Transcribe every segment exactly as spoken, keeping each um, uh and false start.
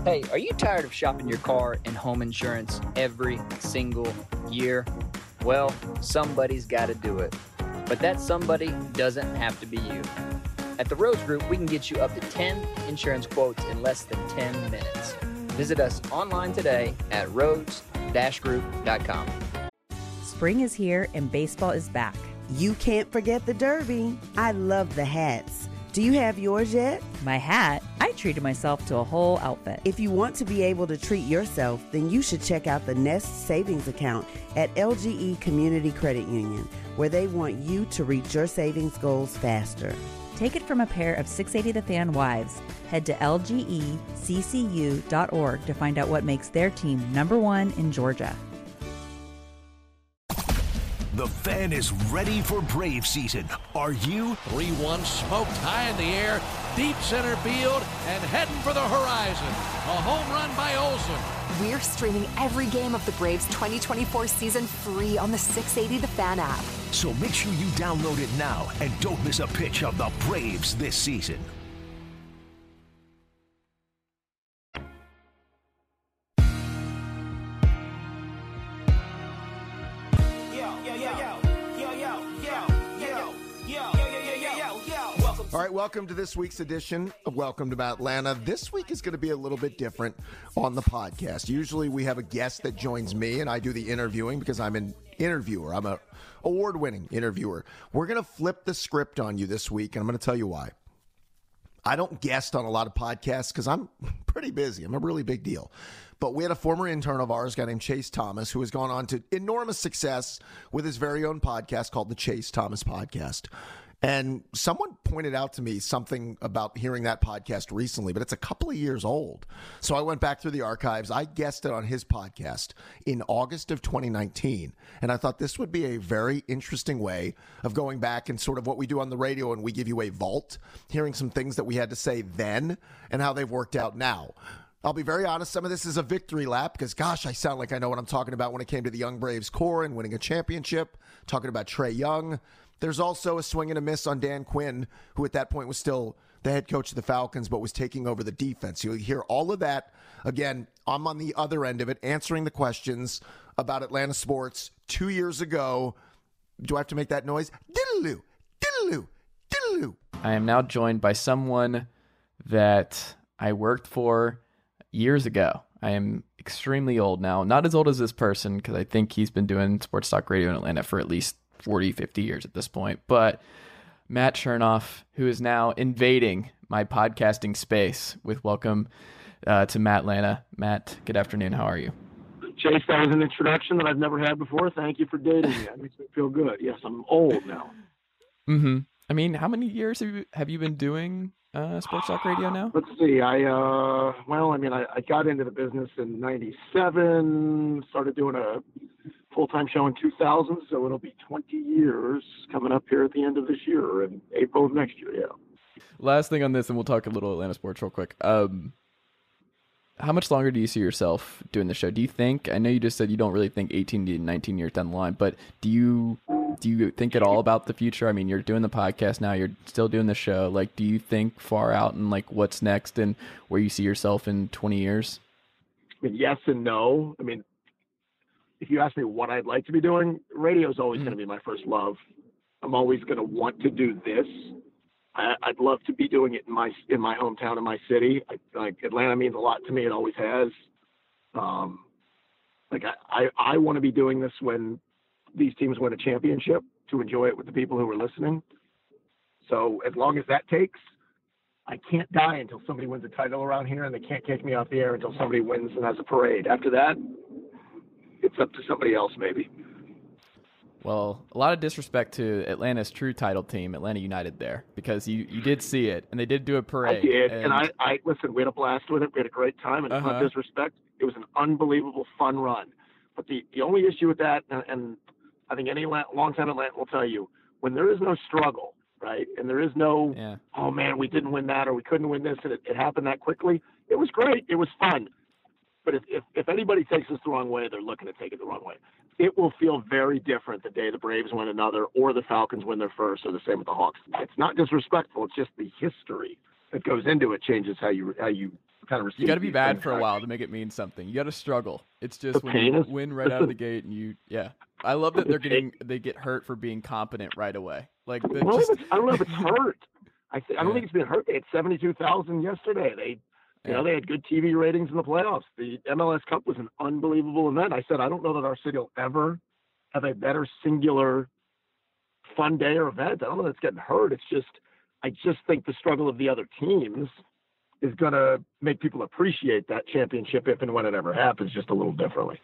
Hey, are you tired of shopping your car and home insurance every single year? Well, somebody's got to do it. But that somebody doesn't have to be you. At the Rhodes Group, we can get you up to ten insurance quotes in less than ten minutes. Visit us online today at rhodes dash group dot com. Spring is here and baseball is back. You can't forget the Derby. I love the hats. Do you have yours yet? My hat? I treated myself to a whole outfit. If you want to be able to treat yourself, then you should check out the Nest Savings Account at L G E Community Credit Union, where they want you to reach your savings goals faster. Take it from a pair of six eighty The Fan wives. Head to L G E C C U dot org to find out what makes their team number one in Georgia. The Fan is ready for Brave season. Are you? three one smoked high in the air, deep center field, and heading for the horizon. A home run by Olsen. We're streaming every game of the Braves twenty twenty-four season free on the six eighty The Fan app. So make sure you download it now and don't miss a pitch of the Braves this season. All right, welcome to this week's edition of Welcome to Atlanta. This week is going to be a little bit different on the podcast. Usually we have a guest that joins me and I do the interviewing because I'm an interviewer. I'm an award-winning interviewer. We're going to flip the script on you this week, and I'm going to tell you why. I don't guest on a lot of podcasts because I'm pretty busy. I'm a really big deal. But we had a former intern of ours, a guy named Chase Thomas, who has gone on to enormous success with his very own podcast called the Chase Thomas Podcast. And someone pointed out to me something about hearing that podcast recently, but it's a couple of years old. So I went back through the archives. I guested on his podcast in August of twenty nineteen. And I thought this would be a very interesting way of going back and sort of what we do on the radio, and we give you a vault, hearing some things that we had to say then and how they've worked out now. I'll be very honest, some of this is a victory lap because, gosh, I sound like I know what I'm talking about when it came to the Young Braves core and winning a championship, talking about Trae Young. There's also a swing and a miss on Dan Quinn, who at that point was still the head coach of the Falcons, but was taking over the defense. You'll hear all of that. Again, I'm on the other end of it, answering the questions about Atlanta sports two years ago. Do I have to make that noise? Diddle-oo, diddle-oo, diddle-oo. I am now joined by someone that I worked for years ago. I am extremely old now. Not as old as this person, because I think he's been doing sports talk radio in Atlanta for at least forty, fifty years at this point. But Matt Chernoff, who is now invading my podcasting space with welcome uh, to Matt Atlanta. Matt, good afternoon. How are you? Chase, that was an introduction that I've never had before. Thank you for dating me. That makes me feel good. Yes, I'm old now. Mm-hmm. I mean, how many years have you, have you been doing uh, sports talk radio now? Let's see. I, uh, well, I mean, I, I got into the business in ninety-seven, started doing a full-time show in two thousand, so it'll be twenty years coming up here at the end of this year in April of next year, yeah. Last thing on this, and we'll talk a little Atlanta sports real quick. Um, how much longer do you see yourself doing the show? Do you think, I know you just said you don't really think eighteen to nineteen years down the line, but do you do you think at all about the future? I mean, you're doing the podcast now, you're still doing the show. Like, do you think far out and like what's next and where you see yourself in twenty years? I mean, yes and no. I mean, if you ask me what I'd like to be doing, radio is always mm-hmm. going to be my first love. I'm always going to want to do this. I, I'd love to be doing it in my in my hometown, in my city. I, like Atlanta means a lot to me. It always has. Um, like I, I, I want to be doing this when these teams win a championship, to enjoy it with the people who are listening. So as long as that takes, I can't die until somebody wins a title around here, and they can't kick me off the air until somebody wins and has a parade. After that, it's up to somebody else, maybe. Well, a lot of disrespect to Atlanta's true title team, Atlanta United, there, because you, you did see it, and they did do a parade. I did, and, and I, I listen, we had a blast with it. We had a great time, and uh-huh. it's not disrespect. It was an unbelievable fun run. But the, the only issue with that, and, and I think any longtime Atlanta will tell you, when there is no struggle, right, and there is no, yeah. oh, man, we didn't win that or we couldn't win this, and it, it happened that quickly, it was great. It was fun. But if, if, if anybody takes this the wrong way, they're looking to take it the wrong way. It will feel very different the day the Braves win another or the Falcons win their first, or the same with the Hawks. It's not disrespectful. It's just the history that goes into it changes how you how you kind of receive. You got to be bad things. for a while to make it mean something. You got to struggle. It's just The when pain you is- win right out of the gate, and you yeah. I love that they're getting they get hurt for being competent right away. Like I the, don't, know just, if it's, I don't know if it's hurt. I th- I don't Yeah. think it's been hurt. They had seventy-two thousand yesterday. They, you Yeah. know, they had good T V ratings in the playoffs. The M L S Cup was an unbelievable event. I said I don't know that our city will ever have a better singular fun day or event. I don't know that it's getting hurt. It's just I just think the struggle of the other teams is going to make people appreciate that championship if and when it ever happens just a little differently.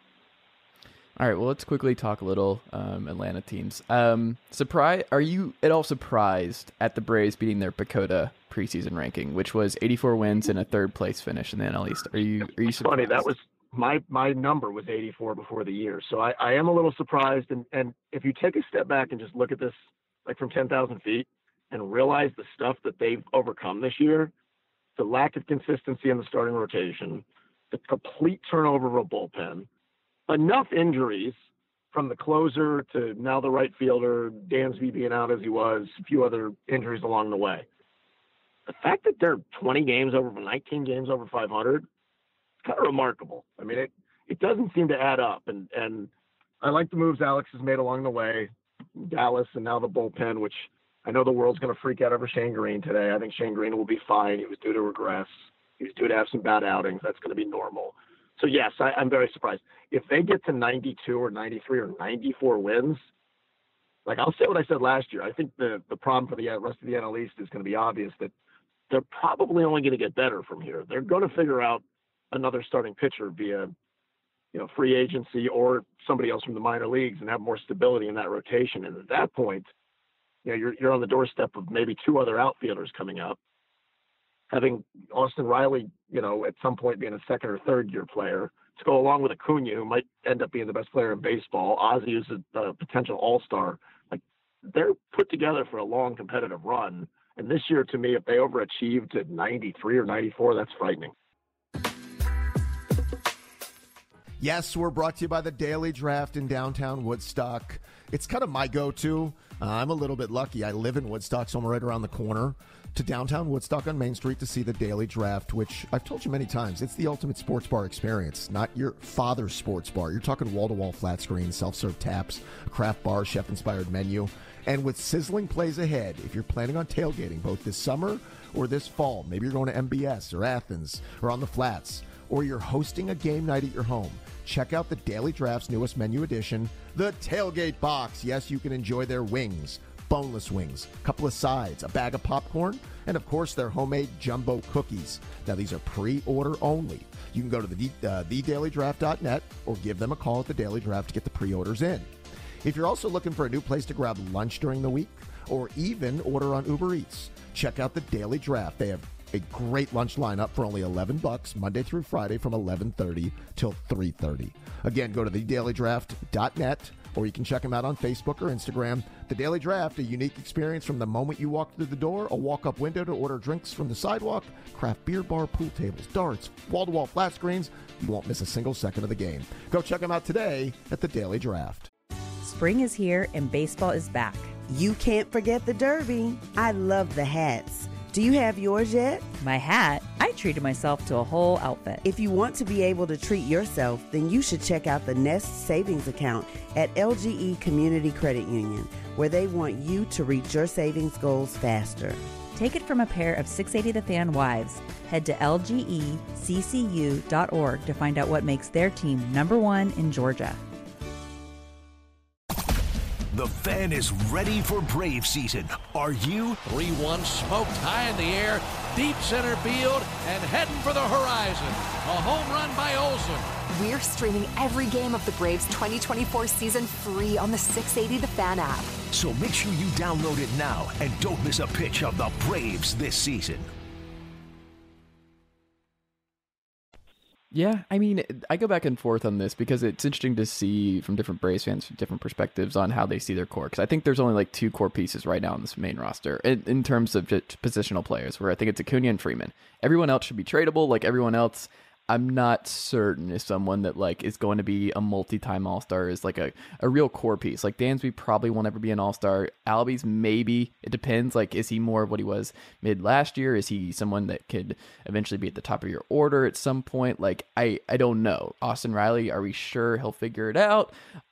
All right, well, let's quickly talk a little um, Atlanta teams. Um, surprise? Are you at all surprised at the Braves beating their PECOTA preseason ranking, which was eighty-four wins and a third place finish in the N L East? Are you are you surprised? Funny, that was my my number was eighty-four before the year, so I, I am a little surprised. And and if you take a step back and just look at this like from ten thousand feet and realize the stuff that they've overcome this year, the lack of consistency in the starting rotation, the complete turnover of a bullpen, enough injuries from the closer to now the right fielder, Dansby being out as he was, a few other injuries along the way. The fact that they're twenty games over, nineteen games over five hundred, it's kind of remarkable. I mean, it, it doesn't seem to add up. And, and I like the moves Alex has made along the way, Dallas and now the bullpen, which I know the world's going to freak out over Shane Green today. I think Shane Green will be fine. He was due to regress. He was due to have some bad outings. That's going to be normal. So, yes, I, I'm very surprised. If they get to ninety-two or ninety-three or ninety-four wins, like I'll say what I said last year. I think the, the problem for the rest of the N L East is going to be obvious that they're probably only going to get better from here. They're going to figure out another starting pitcher via, you know, free agency or somebody else from the minor leagues and have more stability in that rotation. And at that point, you know, you're, you're on the doorstep of maybe two other outfielders coming up. Having Austin Riley, you know, at some point being a second or third year player to go along with Acuna, who might end up being the best player in baseball. Ozzie is a, a potential all-star. Like, they're put together for a long competitive run. And this year, to me, if they overachieved to ninety-three or ninety-four, that's frightening. Yes, we're brought to you by the Daily Draft in downtown Woodstock. It's kind of my go-to. Uh, I'm a little bit lucky. I live in Woodstock, so I'm right around the corner to downtown Woodstock on Main Street to see the Daily Draft, which I've told you many times, it's the ultimate sports bar experience, not your father's sports bar. You're talking wall-to-wall flat screen, self-serve taps, a craft bar, chef-inspired menu. And with sizzling plays ahead, if you're planning on tailgating both this summer or this fall, maybe you're going to M B S or Athens or on the Flats, or you're hosting a game night at your home, check out the Daily Draft's newest menu addition, the Tailgate Box. Yes, you can enjoy their wings, boneless wings, a couple of sides, a bag of popcorn, and of course their homemade jumbo cookies. Now these are pre-order only. You can go to the uh, the daily draft dot net or give them a call at the Daily Draft to get the pre-orders in. If you're also looking for a new place to grab lunch during the week or even order on Uber Eats, check out the Daily Draft. They have a great lunch lineup for only eleven bucks Monday through Friday from eleven thirty till three thirty. Again, go to the daily draft dot net or you can check them out on Facebook or Instagram. The Daily Draft, a unique experience from the moment you walk through the door, a walk-up window to order drinks from the sidewalk, craft beer bar, pool tables, darts, wall-to-wall flat screens. You won't miss a single second of the game. Go check them out today at the Daily Draft. Spring is here and baseball is back. You can't forget the Derby. I love the hats. Do you have yours yet? My hat? I treated myself to a whole outfit. If you want to be able to treat yourself, then you should check out the Nest Savings Account at L G E Community Credit Union, where they want you to reach your savings goals faster. Take it from a pair of six eighty The Fan wives. Head to L G E C C U dot org to find out what makes their team number one in Georgia. The Fan is ready for Brave season. Are you? three one smoked high in the air, deep center field, and heading for the horizon. A home run by Olsen. We're streaming every game of the Braves twenty twenty-four season free on the six eighty The Fan app. So make sure you download it now and don't miss a pitch of the Braves this season. Yeah, I mean, I go back and forth on this because it's interesting to see from different Braves fans, different perspectives on how they see their core. Because I think there's only like two core pieces right now in this main roster in, in terms of just positional players, where I think it's Acuna and Freeman. Everyone else should be tradable. Like everyone else, I'm not certain if someone that like is going to be a multi-time All-Star is like a, a real core piece. Like Dansby probably won't ever be an All-Star. Albies maybe. It depends. Like, is he more of what he was mid last year? Is he someone that could eventually be at the top of your order at some point? Like, I, I don't know. Austin Riley, are we sure he'll figure it out?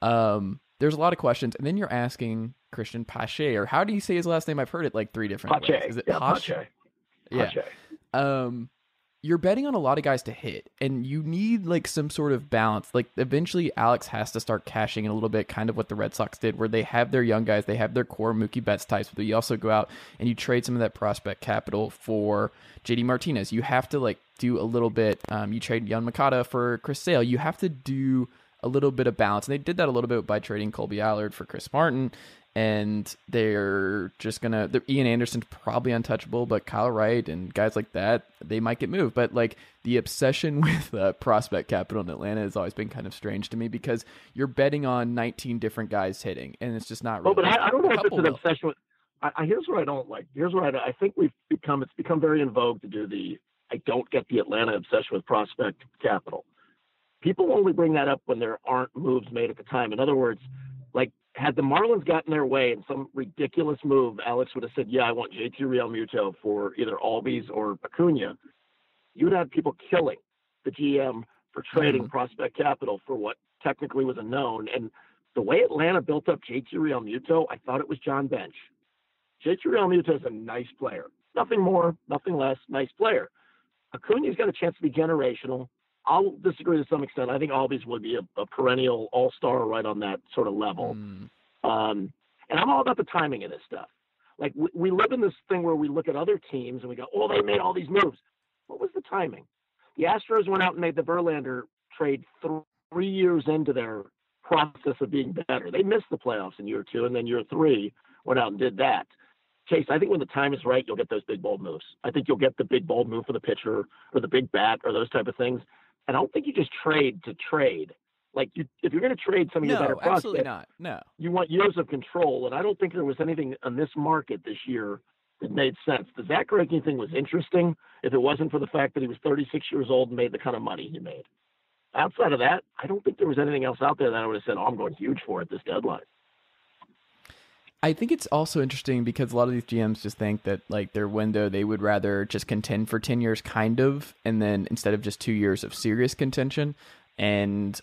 Um, there's a lot of questions. And then you're asking Christian Pache, or how do you say his last name? I've heard it like three different Pache. ways. Is it yeah, Pache? Pache. Yeah. Pache. Um, you're betting on a lot of guys to hit, and you need like some sort of balance. Like eventually Alex has to start cashing in a little bit, kind of what the Red Sox did, where they have their young guys, they have their core Mookie Betts types, but you also go out and you trade some of that prospect capital for J D Martinez. You have to like do a little bit. Um, you trade Yohan Moncada for Chris Sale. You have to do a little bit of balance, and they did that a little bit by trading Colby Allard for Chris Martin. And they're just gonna. Ian Anderson's probably untouchable, but Kyle Wright and guys like that, they might get moved. But like the obsession with uh, prospect capital in Atlanta has always been kind of strange to me, because you're betting on nineteen different guys hitting, and it's just not. Well, but I, I don't know if it's an will. obsession with. I, I, here's what I don't like. Here's what I, I think we've become. It's become very in vogue to do the. I don't get the Atlanta obsession with prospect capital. People only bring that up when there aren't moves made at the time. In other words, like. Had the Marlins gotten their way in some ridiculous move, Alex would have said, yeah, I want J T Realmuto for either Albies or Acuna. You would have people killing the G M for trading mm-hmm. prospect capital for what technically was a known. And the way Atlanta built up J T Realmuto, I thought it was John Bench. J T Realmuto is a nice player. Nothing more, nothing less, nice player. Acuna's got a chance to be generational. I'll disagree to some extent. I think Albies would be a, a perennial all-star right on that sort of level. Mm. Um, and I'm all about the timing of this stuff. Like we, we live in this thing where we look at other teams and we go, oh, they made all these moves. What was the timing? The Astros went out and made the Verlander trade th- three years into their process of being better. They missed the playoffs in year two, and then year three went out and did that. Chase, I think when the time is right, you'll get those big, bold moves. I think you'll get the big, bold move for the pitcher or the big bat or those type of things. And I don't think you just trade to trade. Like, you, if you're going to trade some of no, your better prospects, absolutely not. No, you want years of control. And I don't think there was anything on this market this year that made sense. The Zach Greinke thing was interesting if it wasn't for the fact that he was thirty-six years old and made the kind of money he made. Outside of that, I don't think there was anything else out there that I would have said, oh, I'm going huge for at this deadline. I think it's also interesting because a lot of these G Ms just think that like their window, they would rather just contend for ten years kind of, and then instead of just two years of serious contention. And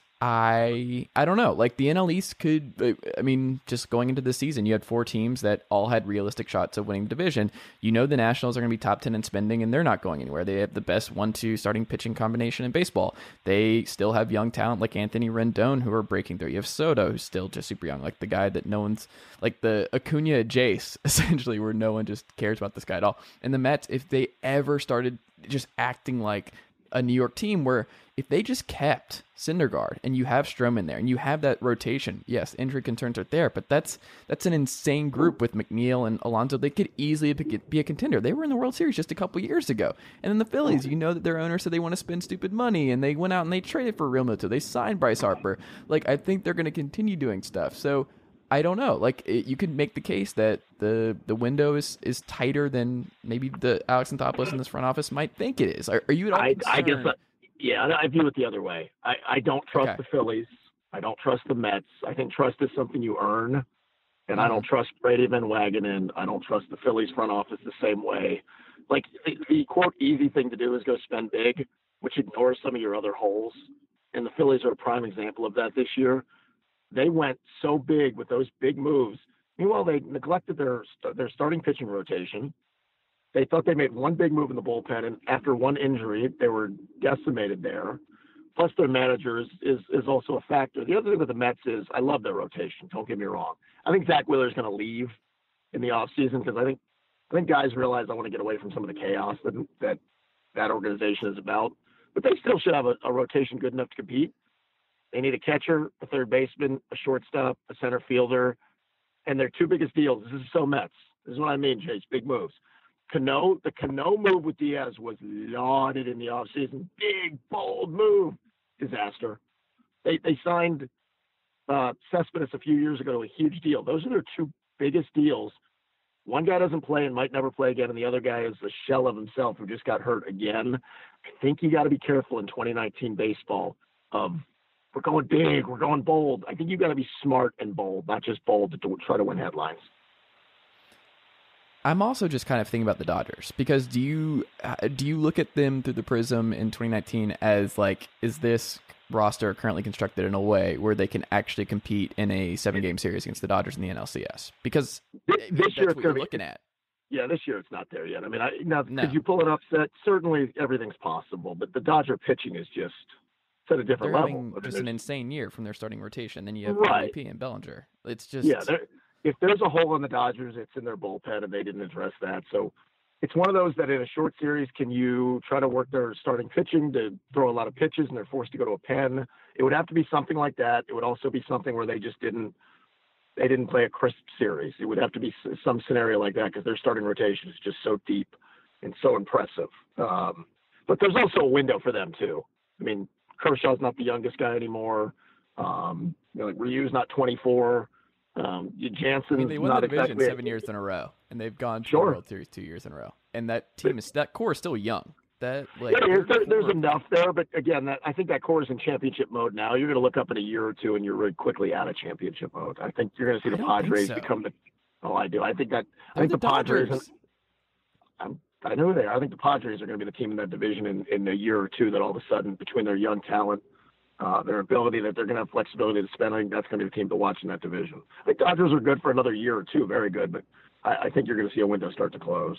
I I don't know, like the N L East could, I mean, just going into the season, you had four teams that all had realistic shots of winning the division. You know the Nationals are going to be top ten in spending, and they're not going anywhere. They have the best one two starting pitching combination in baseball. They still have young talent like Anthony Rendon who are breaking through. You have Soto, who's still just super young, like the guy that no one's, like the Acuna Jace, essentially, where no one just cares about this guy at all. And the Mets, if they ever started just acting like a New York team where if they just kept Syndergaard and you have Stroman there and you have that rotation, yes, injury concerns are there, but that's that's an insane group with McNeil and Alonso. They could easily be a contender. They were in the World Series just a couple years ago. And then the Phillies, you know that their owner said they want to spend stupid money, and they went out and they traded for Realmuto. They signed Bryce Harper. Like, I think they're going to continue doing stuff. So I don't know. Like, it, you could make the case that the the window is, is tighter than maybe the Alex Anthopoulos in this front office might think it is. Are, are you at all I, concerned? I guess, uh, yeah, I view it the other way. I, I don't trust okay. the Phillies. I don't trust the Mets. I think trust is something you earn, and mm-hmm. I don't trust Brady Van Wagenen. I don't trust the Phillies front office the same way. Like, the, the quote easy thing to do is go spend big, which ignores some of your other holes. And the Phillies are a prime example of that this year. They went so big with those big moves. Meanwhile, they neglected their their starting pitching rotation. They thought they made one big move in the bullpen, and after one injury, they were decimated there. Plus, their manager is, is, is also a factor. The other thing with the Mets is I love their rotation. Don't get me wrong. I think Zach Wheeler is going to leave in the offseason because I think I think guys realize I want to get away from some of the chaos that that, that organization is about. But they still should have a, a rotation good enough to compete. They need a catcher, a third baseman, a shortstop, a center fielder, and their two biggest deals. This is so Mets. This is what I mean, Chase. Big moves. Cano, the Cano move with Diaz was lauded in the offseason. Big, bold move. Disaster. They they signed uh, Cespedes a few years ago to a huge deal. Those are their two biggest deals. one guy doesn't play and might never play again, and the other guy is a shell of himself who just got hurt again, I think you got to be careful in twenty nineteen baseball of we're going big, we're going bold. I think you got to be smart and bold, not just bold to try to win headlines. I'm also just kind of thinking about the Dodgers, because do you do you look at them through the prism in twenty nineteen as like, is this roster currently constructed in a way where they can actually compete in a seven-game series against the Dodgers in the N L C S? Because this, this that's year what you're be, looking at. Yeah, this year it's not there yet. I mean, I, now No. could you pull an upset? Certainly, everything's possible, but the Dodger pitching is just it's at a different They're level. having I mean, just an insane year from their starting rotation. Then you have Right. M V P and Bellinger. It's just yeah. If there's a hole in the Dodgers, it's in their bullpen, and they didn't address that. So it's one of those that in a short series, can you try to work their starting pitching to throw a lot of pitches, and they're forced to go to a pen? It would have to be something like that. It would also be something where they just didn't they didn't play a crisp series. It would have to be some scenario like that, because their starting rotation is just so deep and so impressive. Um, but there's also a window for them too. I mean, Kershaw's not the youngest guy anymore. Um, you know, like Ryu's not twenty-four. Um, Jansen's I mean, they won not the division exactly seven years in a row, and they've gone to Sure. the World Series two years in a row. And that team is that core is still young. That like Yeah, there's, their there, there's core- enough there, but again, that, I think that core is in championship mode now. You're going to look up in a year or two, and you're really quickly out of championship mode. I think you're going to see I the don't think Padres so. become the. Oh, I do. I think that. I They're think the, the Padres. Dodgers. I'm, I know they are. I think the Padres are going to be the team in that division in, in a year or two. That all of a sudden, between their young talent, uh, their ability, that they're going to have flexibility to spend, I think that's going to be the team to watch in that division. I think Dodgers are good for another year or two, very good, but I, I think you're going to see a window start to close.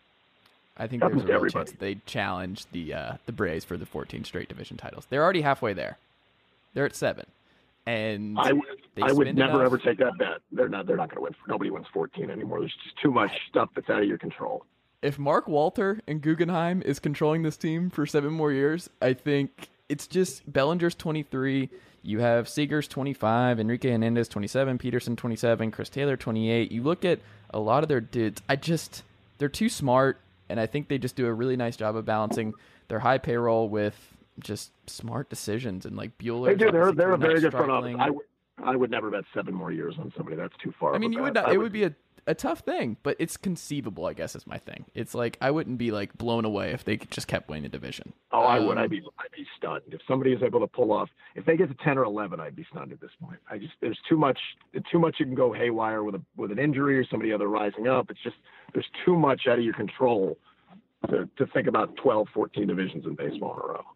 I think Happens there's a to real everybody. chance that they challenge the uh, the Braves for the fourteen straight division titles. They're already halfway there. They're at seven, and I would, they I would spend never enough- ever take that bet. They're not. They're not going to win. Nobody wins fourteen anymore. There's just too much stuff that's out of your control. If Mark Walter and Guggenheim is controlling this team for seven more years, I think it's just Bellinger's twenty-three. You have Seager's twenty-five, Enrique Hernandez twenty-seven, Peterson twenty-seven, Chris Taylor twenty-eight. You look at a lot of their dudes. I just they're too smart, and I think they just do a really nice job of balancing their high payroll with just smart decisions. And like Bueller, They do. They're they're a not very good front office. struggling. I would I would never bet seven more years on somebody. That's too far. I of mean, a you would bet. not. I It would be a, a tough thing, but it's conceivable. I guess is my thing. It's like I wouldn't be like blown away if they just kept winning the division. Oh, I would. Um, I'd be I'd be stunned if somebody is able to pull off. If they get to ten or eleven, I'd be stunned at this point. I just there's too much too much you can go haywire with a with an injury or somebody other rising up. It's just there's too much out of your control to to think about twelve, fourteen divisions in baseball in a row.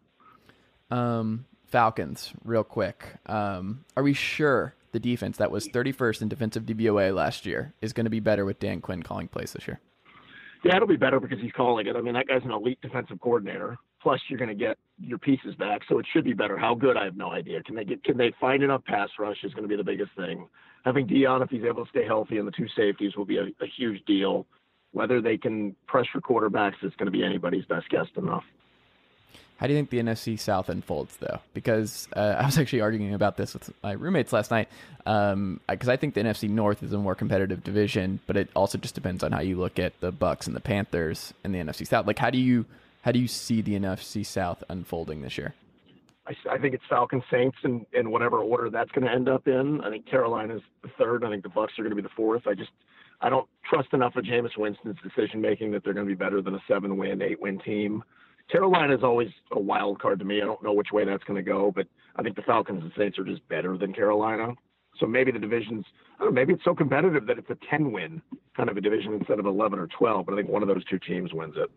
Um, Falcons, real quick. Um, are we sure the defense that was thirty-first in defensive D V O A last year is going to be better with Dan Quinn calling plays this year? Yeah, it'll be better because he's calling it. I mean, that guy's an elite defensive coordinator. Plus, you're going to get your pieces back, so it should be better. How good? I have no idea. Can they get? Can they find enough pass rush? Is going to be the biggest thing. Having Dion, if he's able to stay healthy, and the two safeties will be a, a huge deal. Whether they can pressure quarterbacks is going to be anybody's best guess enough. How do you think the N F C South unfolds, though? Because uh, I was actually arguing about this with my roommates last night. Um, because I think the N F C North is a more competitive division, but it also just depends on how you look at the Bucks and the Panthers and the N F C South. Like, how do you how do you see the N F C South unfolding this year? I, I think it's Falcons, Saints, in, in whatever order that's going to end up in. I think Carolina's the third. I think the Bucks are going to be the fourth. I just I don't trust enough of Jameis Winston's decision making that they're going to be better than a seven-win, eight-win team. Carolina is always a wild card to me. I don't know which way that's going to go, but I think the Falcons and Saints are just better than Carolina. So maybe the division's, I don't know, maybe it's so competitive that it's a ten-win kind of a division instead of eleven or twelve, but I think one of those two teams wins it.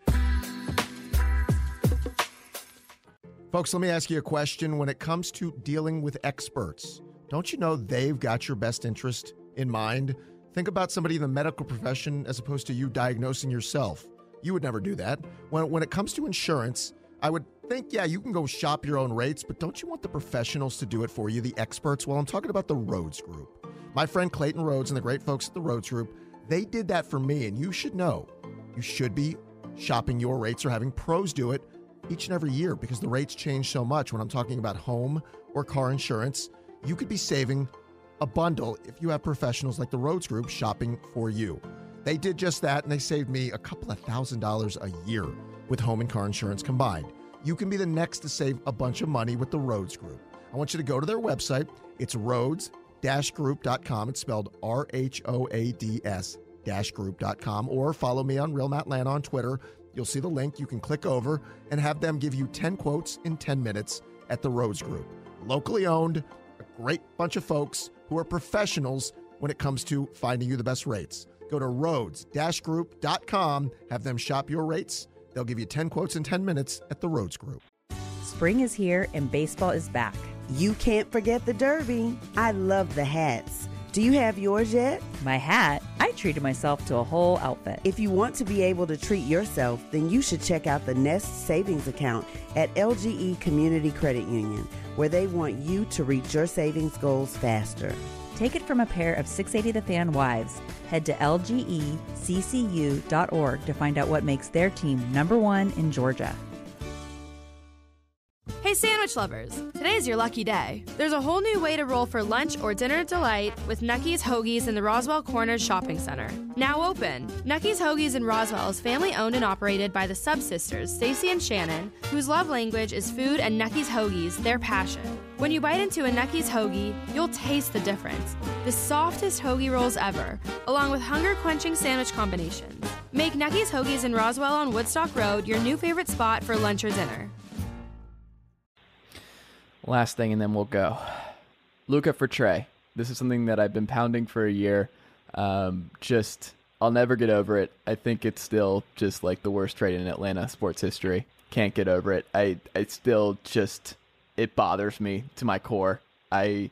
Folks, let me ask you a question. When it comes to dealing with experts, don't you know they've got your best interest in mind? Think about somebody in the medical profession as opposed to you diagnosing yourself. You would never do that. When, when it comes to insurance, I would think, yeah, you can go shop your own rates, but don't you want the professionals to do it for you, the experts? Well, I'm talking about the Rhodes Group. My friend Clayton Rhodes and the great folks at the Rhodes Group, they did that for me, and you should know. You should be shopping your rates or having pros do it each and every year because the rates change so much. When I'm talking about home or car insurance, you could be saving a bundle if you have professionals like the Rhodes Group shopping for you. They did just that, and they saved me a couple of thousand dollars a year with home and car insurance combined. You can be the next to save a bunch of money with the Rhodes Group. I want you to go to their website. It's rhodes dash group dot com. It's spelled R H O A D S group dot com or follow me on Real Matt Lana on Twitter. You'll see the link. You can click over and have them give you ten quotes in ten minutes at the Rhodes Group. Locally owned, a great bunch of folks who are professionals when it comes to finding you the best rates. Go to Rhodes Group dot com, have them shop your rates. They'll give you ten quotes in ten minutes at the Rhodes Group. Spring is here and baseball is back. You can't forget the Derby. I love the hats. Do you have yours yet? My hat? I treated myself to a whole outfit. If you want to be able to treat yourself, then you should check out the Nest Savings Account at L G E Community Credit Union, where they want you to reach your savings goals faster. Take it from a pair of six eighty The Fan wives. Head to L G E C C U dot org to find out what makes their team number one in Georgia. Hey sandwich lovers, today's your lucky day. There's a whole new way to roll for lunch or dinner delight with Nucky's Hoagies in the Roswell Corners Shopping Center. Now open. Nucky's Hoagies in Roswell is family owned and operated by the Sub Sisters, Stacy and Shannon, whose love language is food, and Nucky's Hoagies, their passion. When you bite into a Nucky's Hoagie, you'll taste the difference. The softest hoagie rolls ever, along with hunger-quenching sandwich combinations. Make Nucky's Hoagies in Roswell on Woodstock Road your new favorite spot for lunch or dinner. Last thing, and then we'll go. Luka for Trey. This is something that I've been pounding for a year. Um, just, I'll never get over it. I think it's still just like the worst trade in Atlanta sports history. Can't get over it. I, I still just, it bothers me to my core. I,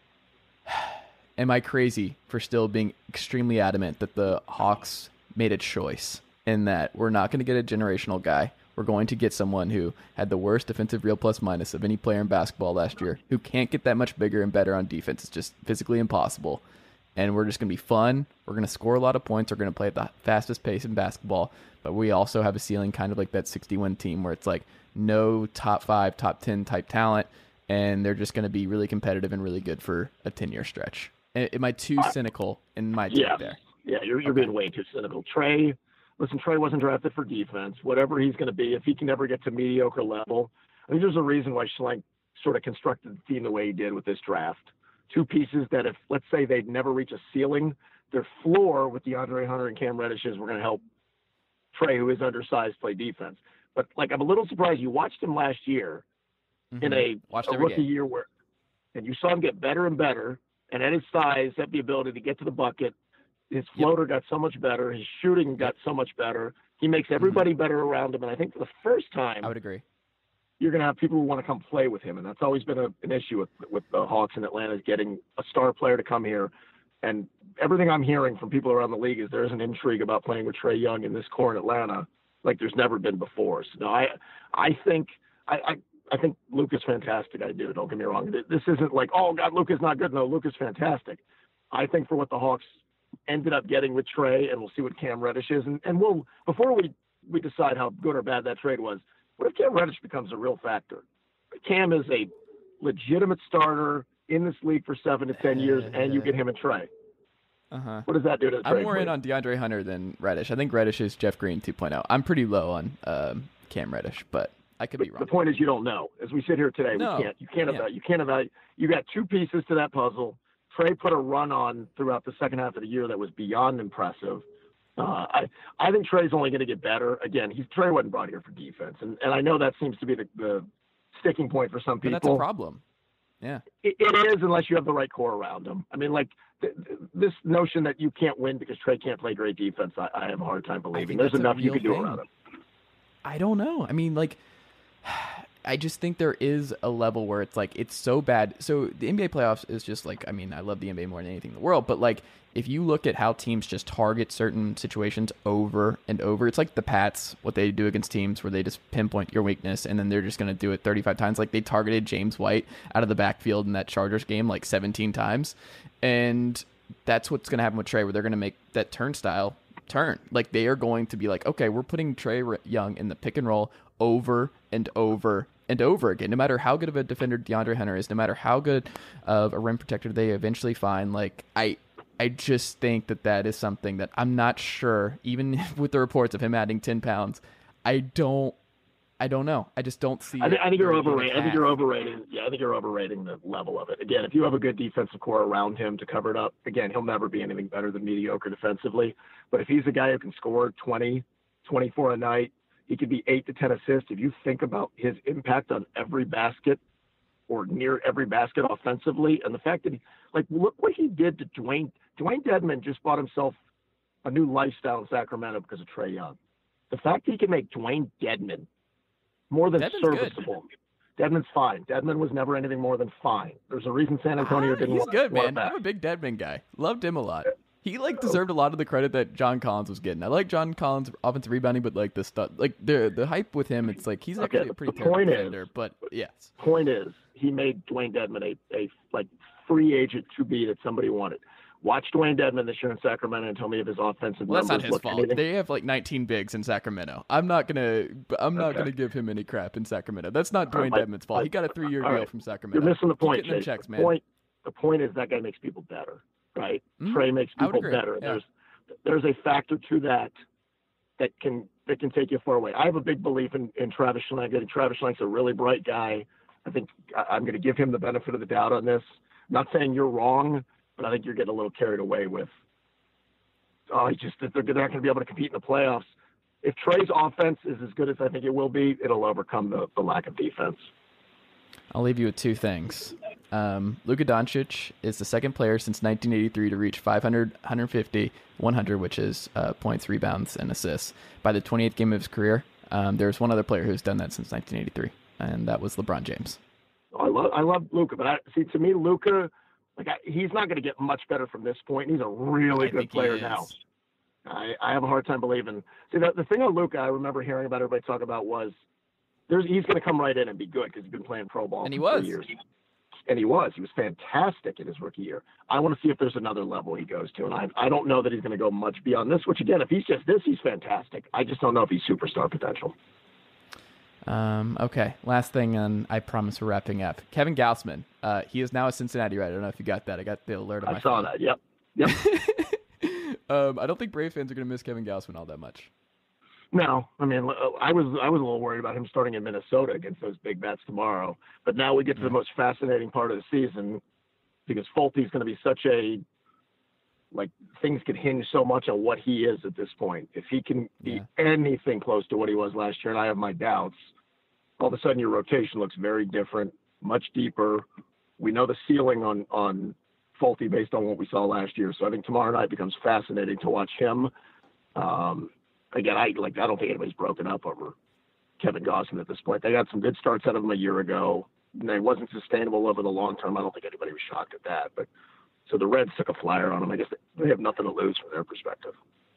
am I crazy for still being extremely adamant that the Hawks made a choice in that we're not going to get a generational guy. We're going to get someone who had the worst defensive real plus minus of any player in basketball last year, who can't get that much bigger and better on defense. It's just physically impossible. And we're just going to be fun. We're going to score a lot of points. We're going to play at the fastest pace in basketball. But we also have a ceiling kind of like that sixty-win team where it's like no top five, top ten type talent. And they're just going to be really competitive and really good for a ten-year stretch. Am I too cynical in my take yeah. there? Yeah, you're, you're being way too cynical. Trey... Listen, Trey wasn't drafted for defense. Whatever he's going to be, if he can never get to mediocre level, I think there's a reason why Schlenk sort of constructed the team the way he did with this draft. Two pieces that if, let's say, they'd never reach a ceiling, their floor with DeAndre Hunter and Cam Reddish is we're going to help Trey, who is undersized, play defense. But, like, I'm a little surprised. You watched him last year mm-hmm. in a, a rookie game. year where, and you saw him get better and better, and at his size, had the ability to get to the bucket. His floater yep. got so much better. His shooting got so much better. He makes everybody mm-hmm. better around him. And I think for the first time, I would agree. You're going to have people who want to come play with him. And that's always been a, an issue with, with the Hawks in Atlanta, is getting a star player to come here. And everything I'm hearing from people around the league is there's an intrigue about playing with Trey Young in this core in Atlanta like there's never been before. So no, I, I think, I, I, I think Luka's fantastic. I do. Don't get me wrong. This isn't like, oh God, Luka's not good. No, Luka's fantastic. I think for what the Hawks ended up getting with Trey, and we'll see what Cam Reddish is. And, and we'll, before we, we decide how good or bad that trade was, what if Cam Reddish becomes a real factor? Cam is a legitimate starter in this league for seven to ten years, and you get him and Trey. Uh-huh. What does that do to the trade? I'm more in on DeAndre Hunter than Reddish. I think Reddish is Jeff Green two point oh. I'm pretty low on um, Cam Reddish, but I could but be wrong. The point is you don't know. As we sit here today, no. we can't. You can't yeah. evaluate. You can't evaluate. You got two pieces to that puzzle. Trey put a run on throughout the second half of the year that was beyond impressive. Uh, I I think Trey's only going to get better. Again, he's Trey wasn't brought here for defense, and, and I know that seems to be the, the sticking point for some people. But that's a problem. Yeah, it, it is unless you have the right core around him. I mean, like th- th- this notion that you can't win because Trey can't play great defense, I, I have a hard time believing. There's enough you can do around him. I don't know. I mean, like. I just think there is a level where it's like, it's so bad. So the N B A playoffs is just like, I mean, I love the N B A more than anything in the world, but like, if you look at how teams just target certain situations over and over, it's like the Pats, what they do against teams where they just pinpoint your weakness and then they're just going to do it thirty-five times. Like they targeted James White out of the backfield in that Chargers game like seventeen times. And that's what's going to happen with Trey, where they're going to make that turnstile turn. Like they are going to be like, okay, we're putting Trey Young in the pick and roll over and over and over again. No matter how good of a defender DeAndre Hunter is, no matter how good of a rim protector they eventually find, like I I just think that that is something that I'm not sure, even with the reports of him adding ten pounds, I don't I don't know. I just don't see. I, th- I think you're overrating. overrating. I think you're overrating. Yeah, I think you're overrating the level of it. Again, if you have a good defensive core around him to cover it up, again, he'll never be anything better than mediocre defensively. But if he's a guy who can score twenty, twenty-four a night, he could be eight to ten assists. If you think about his impact on every basket or near every basket offensively, and the fact that he, like, look what he did to Dwayne. Dwayne Dedmon just bought himself a new lifestyle in Sacramento because of Trae Young. The fact that he can make Dwayne Dedmon more than Dedmon's serviceable. Good. Dedmon's fine. Dedmon was never anything more than fine. There's a reason San Antonio ah, didn't he's want good, man. back. I'm a big Dedmon guy. Loved him a lot. He like deserved a lot of the credit that John Collins was getting. I like John Collins' offensive rebounding, but like the stuff, like the the hype with him, it's like he's actually okay, a pretty the terrible point defender. Is, but yes, point is he made Dwayne Dedmon a, a like free agent to be that somebody wanted. Watch Dwayne Dedmon this year in Sacramento and tell me if his offensive well, that's numbers not his look fault. anything. They have like nineteen bigs in Sacramento. I'm not gonna, I'm not Okay. gonna give him any crap in Sacramento. That's not Dwayne right, Dedmon's fault. my, he got a three year deal right. from Sacramento. You're missing the point, Keep getting Chase. them checks, the man. point, the point is that guy makes people better, right? Mm-hmm. Trae makes I would people agree. better. Yeah. There's there's a factor to that that can that can take you far away. I have a big belief in, in Travis Schlenk. I think Travis Schlenk's a really bright guy. I think I, I'm going to give him the benefit of the doubt on this. I'm not saying you're wrong, but I think you're getting a little carried away with, oh, he just they're, they're not going to be able to compete in the playoffs. If Trae's offense is as good as I think it will be, it'll overcome the, the lack of defense. I'll leave you with two things. Um, Luka Doncic is the second player since nineteen eighty-three to reach five hundred, one fifty, one hundred, which is uh, points, rebounds, and assists by the twenty-eighth game of his career. Um, there's one other player who's done that since nineteen eighty-three, and that was LeBron James. I love I love Luka, but I, see to me Luka, like I, he's not going to get much better from this point. He's a really I good think he player is. now. I, I have a hard time believing. See, the, the thing on Luka, I remember hearing about everybody talk about was there's he's going to come right in and be good because he's been playing pro ball And he for was. three years. And he was. He was fantastic in his rookie year. I want to see if there's another level he goes to, and I I don't know that he's going to go much beyond this. Which again, if he's just this, he's fantastic. I just don't know if he's superstar potential. Um, okay, last thing, and I promise we're wrapping up. Kevin Gausman, uh, he is now a Cincinnati Red. I don't know if you got that. I got the alert on I my saw phone. that. Yep. Yep. um, I don't think Brave fans are going to miss Kevin Gausman all that much. No, I mean, I was I was a little worried about him starting in Minnesota against those big bats tomorrow. But now we get to the most fascinating part of the season because Fultie's going to be such a like things could hinge so much on what he is at this point. If he can be Yeah. anything close to what he was last year, and I have my doubts, all of a sudden your rotation looks very different, much deeper. We know the ceiling on on Fulte based on what we saw last year. So I think tomorrow night becomes fascinating to watch him. Um, Again, I like. I don't think anybody's broken up over Kevin Gausman at this point. They got some good starts out of him a year ago. And it wasn't sustainable over the long term. I don't think anybody was shocked at that. But so the Reds took a flyer on him. I guess they have nothing to lose from their perspective.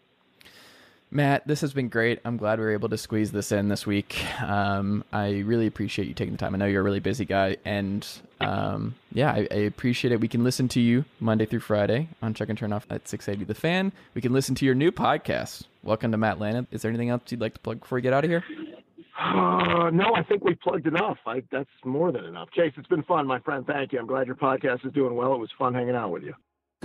Matt, this has been great. I'm glad we were able to squeeze this in this week. Um, I really appreciate you taking the time. I know you're a really busy guy, and um, yeah, I, I appreciate it. We can listen to you Monday through Friday on Check and Turn Off at six eighty The Fan. We can listen to your new podcast, Welcome to Matt Lana. Is there anything else you'd like to plug before we get out of here? Uh, no, I think we've plugged enough. I, that's more than enough. Chase, it's been fun, my friend. Thank you. I'm glad your podcast is doing well. It was fun hanging out with you.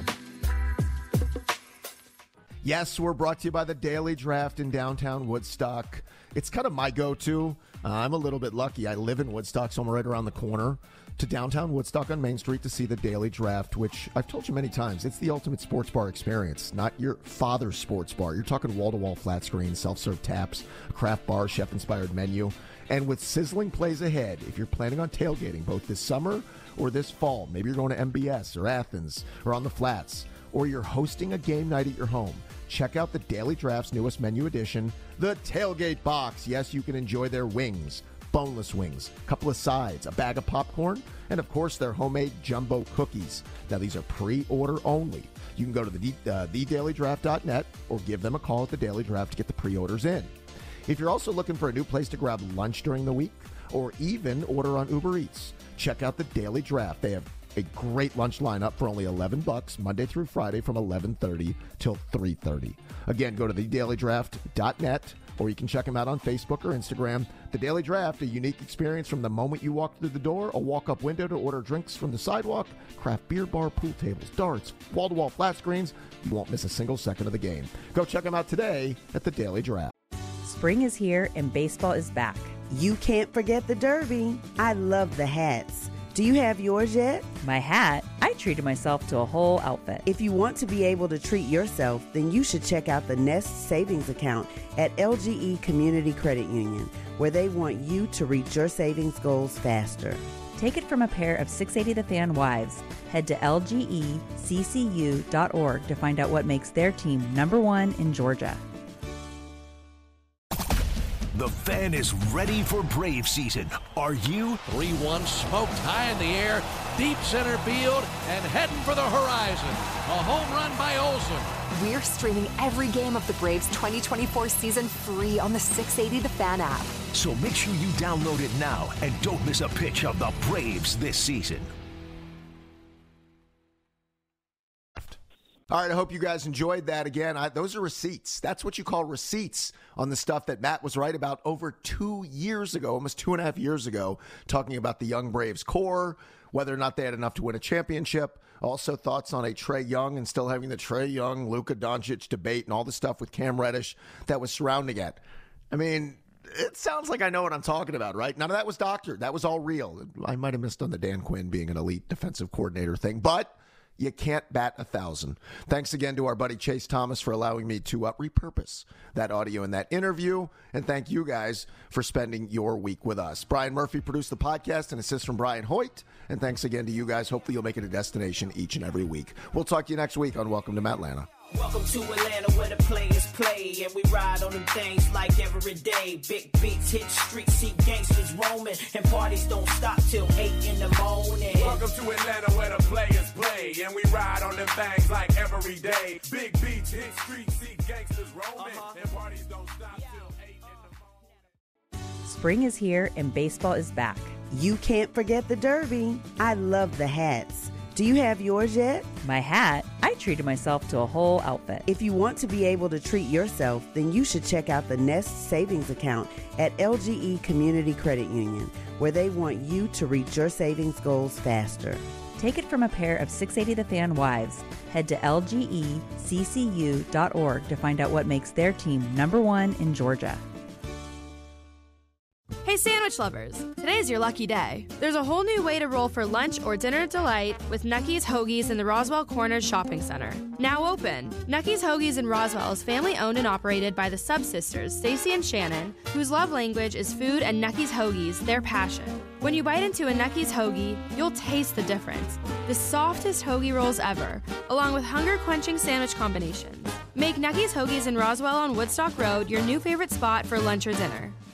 Yes, we're brought to you by the Daily Draft in downtown Woodstock. It's kind of my go-to. Uh, I'm a little bit lucky. I live in Woodstock, so I'm right around the corner to downtown Woodstock on Main Street to see the Daily Draft, which I've told you many times, it's the ultimate sports bar experience, not your father's sports bar. You're talking wall-to-wall flat screen, self-serve taps, a craft bar, chef-inspired menu. And with sizzling plays ahead, if you're planning on tailgating both this summer or this fall, maybe you're going to M B S or Athens or on the Flats, or you're hosting a game night at your home, check out the Daily Draft's newest menu addition, the Tailgate Box. Yes, you can enjoy their wings, boneless wings, a couple of sides, a bag of popcorn, and of course their homemade jumbo cookies. Now these are pre-order only. You can go to the uh, the daily draft dot net or give them a call at the Daily Draft to get the pre-orders in. If you're also looking for a new place to grab lunch during the week or even order on Uber Eats, check out the Daily Draft. They have a great lunch lineup for only eleven bucks Monday through Friday from eleven thirty till three thirty. Again, go to the daily draft dot net or you can check them out on Facebook or Instagram. The Daily Draft, a unique experience from the moment you walk through the door, a walk-up window to order drinks from the sidewalk, craft beer bar, pool tables, darts, wall-to-wall flat screens. You won't miss a single second of the game. Go check them out today at the Daily Draft. Spring is here and baseball is back. You can't forget the Derby. I love the hats. Do you have yours yet? My hat? I treated myself to a whole outfit. If you want to be able to treat yourself, then you should check out the Nest Savings Account at L G E Community Credit Union, where they want you to reach your savings goals faster. Take it from a pair of six eighty The Fan wives. Head to L G E C C U dot org to find out what makes their team number one in Georgia. The Fan is ready for Brave season. Are you? three one smoked high in the air, deep center field, and heading for the horizon. A home run by Olsen. We're streaming every game of the Braves twenty twenty-four season free on the six eighty The Fan app. So make sure you download it now and don't miss a pitch of the Braves this season. All right, I hope you guys enjoyed that. Again, I, those are receipts. That's what you call receipts on the stuff that Matt was right about over two years ago, almost two and a half years ago, talking about the young Braves core, whether or not they had enough to win a championship. Also thoughts on a Trae Young and still having the Trae Young, Luka Doncic debate and all the stuff with Cam Reddish that was surrounding it. I mean, it sounds like I know what I'm talking about, right? None of that was doctored. That was all real. I might have missed on the Dan Quinn being an elite defensive coordinator thing, but you can't bat a thousand. Thanks again to our buddy Chase Thomas for allowing me to uh, repurpose that audio in that interview. And thank you guys for spending your week with us. Brian Murphy produced the podcast and assist from Brian Hoyt. And thanks again to you guys. Hopefully you'll make it a destination each and every week. We'll talk to you next week on Welcome to Matlanta. Welcome to Atlanta where the players play and we ride on them things like every day. Big beats hit streets, see gangsters roaming and parties don't stop till eight in the morning. Welcome to Atlanta where the players play and we ride on them things like every day. Big beats hit streets, see gangsters roaming uh-huh. and parties don't stop till eight in the morning. Spring is here and baseball is back. You can't forget the Derby. I love the hats. Do you have yours yet? My hat? I treated myself to a whole outfit. If you want to be able to treat yourself, then you should check out the Nest Savings Account at L G E Community Credit Union, where they want you to reach your savings goals faster. Take it from a pair of six eighty The Fan wives. Head to L G E C C U dot org to find out what makes their team number one in Georgia. Hey sandwich lovers, today's your lucky day. There's a whole new way to roll for lunch or dinner delight with Nucky's Hoagies in the Roswell Corners Shopping Center. Now open. Nucky's Hoagies in Roswell is family owned and operated by the Sub Sisters, Stacy and Shannon, whose love language is food and Nucky's Hoagies, their passion. When you bite into a Nucky's Hoagie, you'll taste the difference. The softest hoagie rolls ever, along with hunger-quenching sandwich combinations. Make Nucky's Hoagies in Roswell on Woodstock Road your new favorite spot for lunch or dinner.